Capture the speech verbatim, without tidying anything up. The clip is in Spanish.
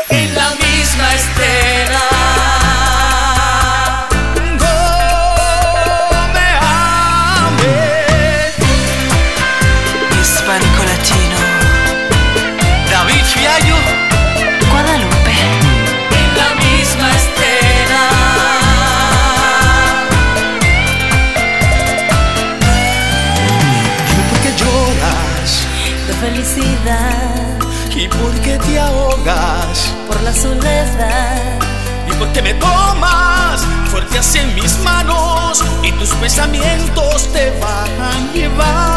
en la misma estela. Hispánico Latino, David Fiallo, Guadalupe, en la misma estela. Dime por qué lloras de felicidad, y por qué te ahogas, por la soledad, y por qué me tomas fuerte así en mis manos y tus pensamientos te van a llevar.